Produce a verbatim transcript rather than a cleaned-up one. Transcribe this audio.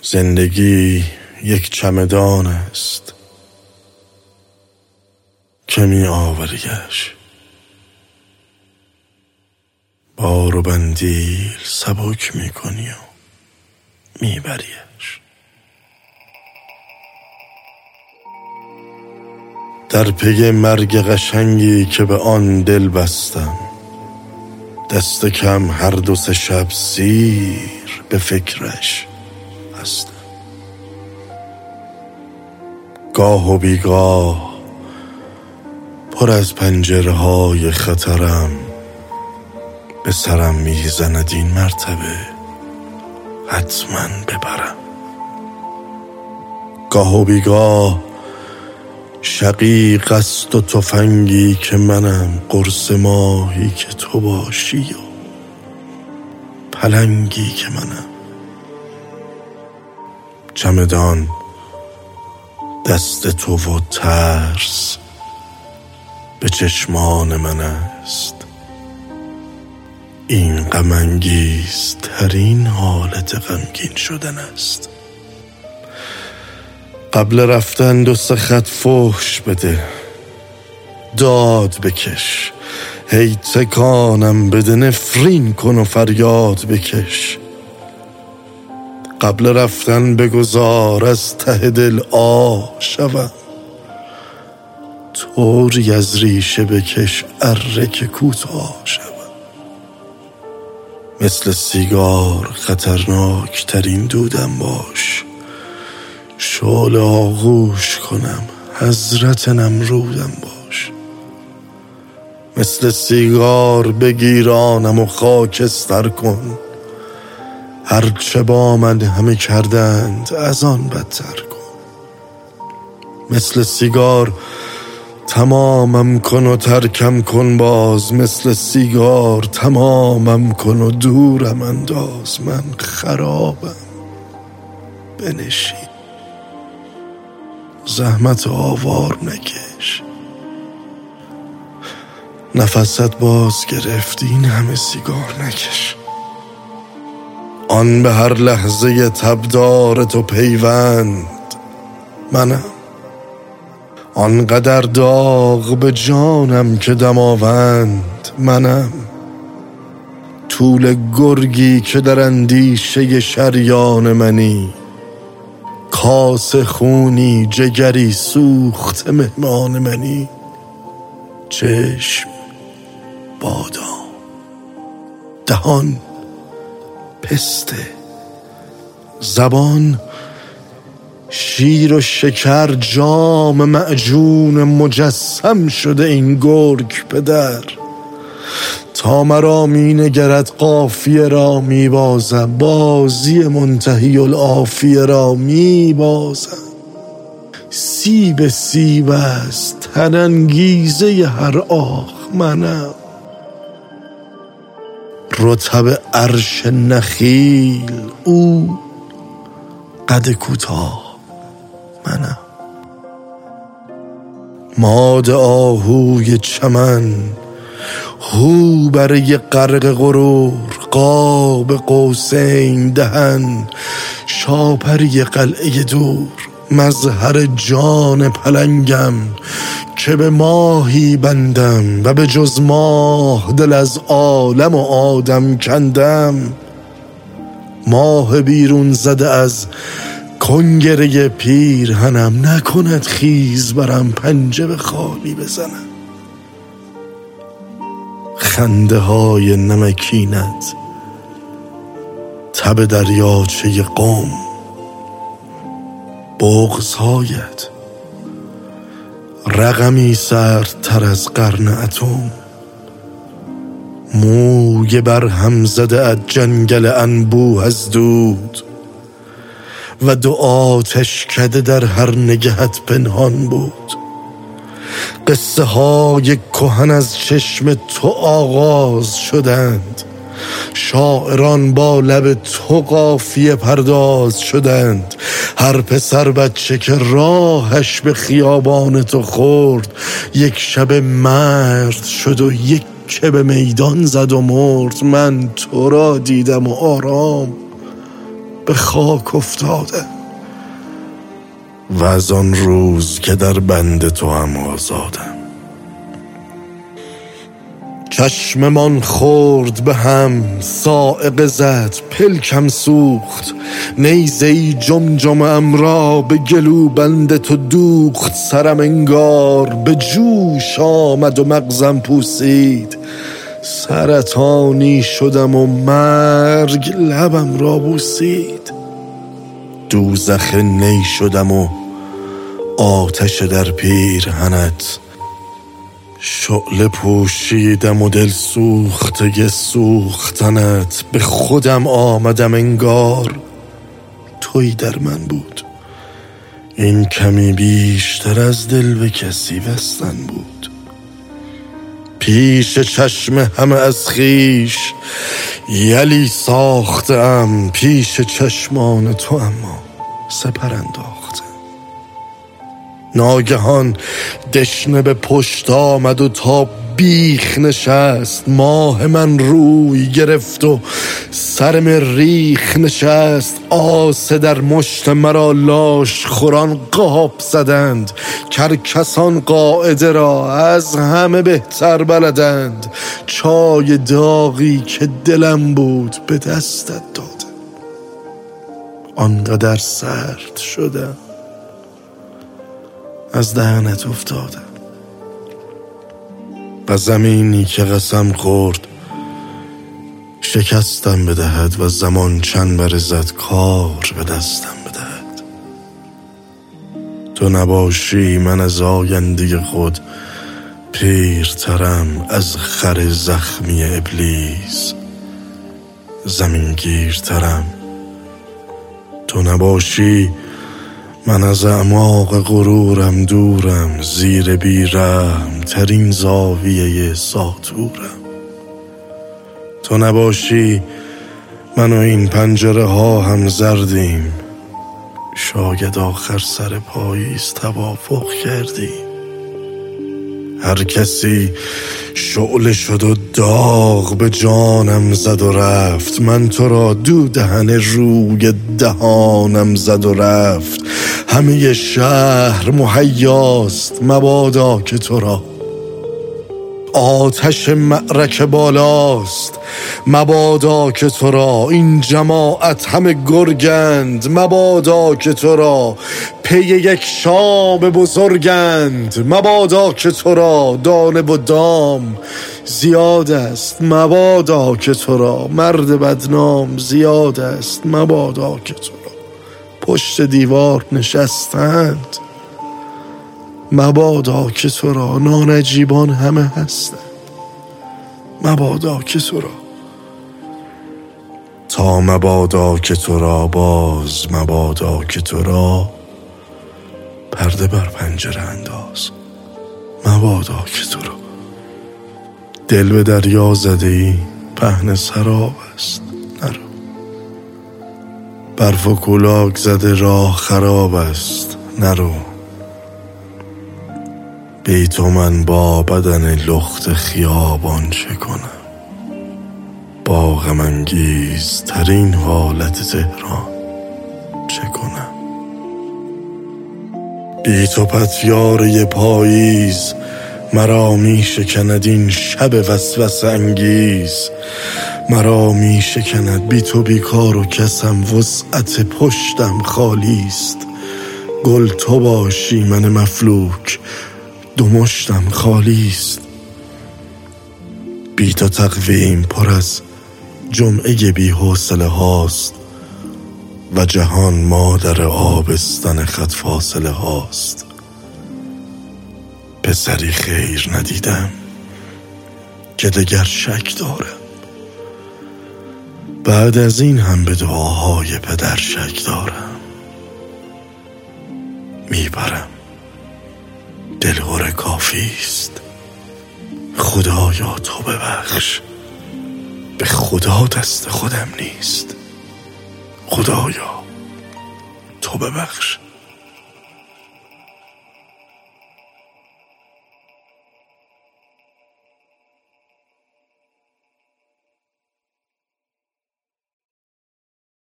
زندگی یک چمدان است که می آوریش، بار و بندیل سبک می کنی و می بریش. در پی مرگ قشنگی که به آن دل بستم، دست کم هر دو سه شب سیر به فکرش هستم. گاه و بیگاه پر از پنجره های خطرم به سرم میزند این مرتبه حتما ببرم. گاه و بیگاه شقیق است و تفنگی که منم، قرص ماهی که تو باشی و پلنگی که منم. چمدان دست تو و ترس به چشمان من است. این غم انگیز ترین حالت غمگین شدن است. قبل رفتن دو سه خط فحش بده، داد بکش، هی تکانم بده، نفرین کن و فریاد بکش. قبل رفتن بگذار از ته دل آه شوم، طوری از ریشه بکش اره که کوتاه شوم. مثل سیگار خطرناک ترین دودم باش، شعله آغوش کنم حضرت نمرودم باش. مثل سیگار بگیرانم و خاکستر کن، هرچه با من همه کردند از آن بدتر کن. مثل سیگار تمامم کن و ترکم کن باز، مثل سیگار تمامم کن و دورم انداز. من خرابم بنشین، زحمت آوار نکش. نفست باز گرفت این همه سیگار نکش. آن به هر لحظه تبدار تو پیوند منم، آنقدر داغ به جانم که دماوند منم. طول گرگی که در اندیشه شریان منی، کاسه خونی جگری سوخت مهمان منی. چشم بادام، دهان پسته، زبان شیر و شکر، جام معجون مجسم شده این گرگ پدر. تا مرا می نگرد قافیه را می بازم، بازی منتهی العافیه را می بازم. سیب سیب است تنانگیزه هر آه منم، رطب عرش نخیل او قد کوتاه منم. ماد آهوی چمن هو برای غرق غرور، قاب قوسین دهن شاپری قلعه دور. مظهر جان پلنگم که به ماهی بندم و به جز ماه دل از عالم و آدم کندم. ماه بیرون زده از کنگره پیرهنم، نکند خیز برم پنجه به خالی بزنم. خنده های نمکینت تب دریاچه قم، بغض‌هایت رقمی سردتر از قرن اتم. موی بر هم زده از جنگل انبوه از دود و دو آتش کده در هر نگهت پنهان بود. قصه های کهن از چشم تو آغاز شدند، شاعران با لب تو قافیه پرداز شدند. هر پسر بچه که راهش به خیابان تو خورد، یک شب مرد شد و یک که به میدان زد و مرد. من تو را دیدم و آرام به خاک افتادم و از آن روز که در بند تو هم آزادم. چشممان خورد به هم، صاعقه زد، پلکم سوخت، نیزه‌ای جمجمه‌ام را به گلو بند تو دوخت. سرم انگار به جوش آمد و مغزم پوسید، سرطانی شدم و مرگ لبم را بوسید. دوزخ نی شدم و آتش در پیرهنت، شعله پوشیدم و دل سوخته سوختنت. به خودم آمدم انگار توی در من بود، این کمی بیشتر از دل به کسی بستن بود. پیش چشم همه از خیش یلی ساختم، پیش چشمان تو اما سپر انداختم. ناگهان دشنه به پشت آمد و تا بیخ نشست، ماه من روی گرفت و سر مریخ نشست. آسه در مشت مرا لاش خوران قاب زدند، کرکسان قاعده را از همه بهتر بلدند. چای داغی که دلم بود به دستت دادم، آنقدر سرد شدم از دهنت افتادم. و زمینی که قسم خورد شکستم بدهد و زمان چند برزد کار به دستم بدهد. تو نباشی من از آینده خود پیرترم، از خر زخمی ابلیس زمین گیرترم. تو نباشی من از اعماق غرورم دورم، زیر بیرحم ترین زاویه ساطورم. تو نباشی من و این پنجره ها هم زردیم، شاید آخر سر پاییز توافق کردیم. هر کسی شعله شد و داغ به جانم زد و رفت، من تو را دو دهن روی دهانم زد و رفت. همه شهر مهیاست مبادا که تو را آتش معرکه بالاست، مبادا که تو را این جماعت همه گرگند، مبادا که تو را پی یک شام بزرگند، مبادا که تو را دانه و دام زیاد است، مبادا که تو را مرد بدنام زیاد است، مبادا که تو را پشت دیوار نشستند، مبادا که تو را نانجیبان همه هستند، مبادا که تو را تا مبادا که تو را باز، مبادا که تو را پرده بر پنجره انداز، مبادا که تو را دل به دریا زده ای پهن سراب است، نرو. برف و کولاک زده راه خراب است، نرو. بی تو من با بدن لخت خیابان چه کنم، با غم انگیز ترین حالت تهران چه کنم. بی تو پتیاره پاییز مرا می شکند این شب وسوسه انگیز، مرا می شکند. بی تو بیکار و کسم وسعت پشتم خالی است، گل تو باشی من مفلوک دو مشتم خالی است. بی تو تقویم پر از جمعه بی حوصله هاست و جهان مادر آبستن خط فاصله هاست. پسری خیر ندیدم که دگر شک دارم، بعد از این هم به دعاهای پدر شک دارم. میبرم دلهور کافی است، خدایا تو ببخش، به خدا دست خودم نیست، خدایا تو ببخش.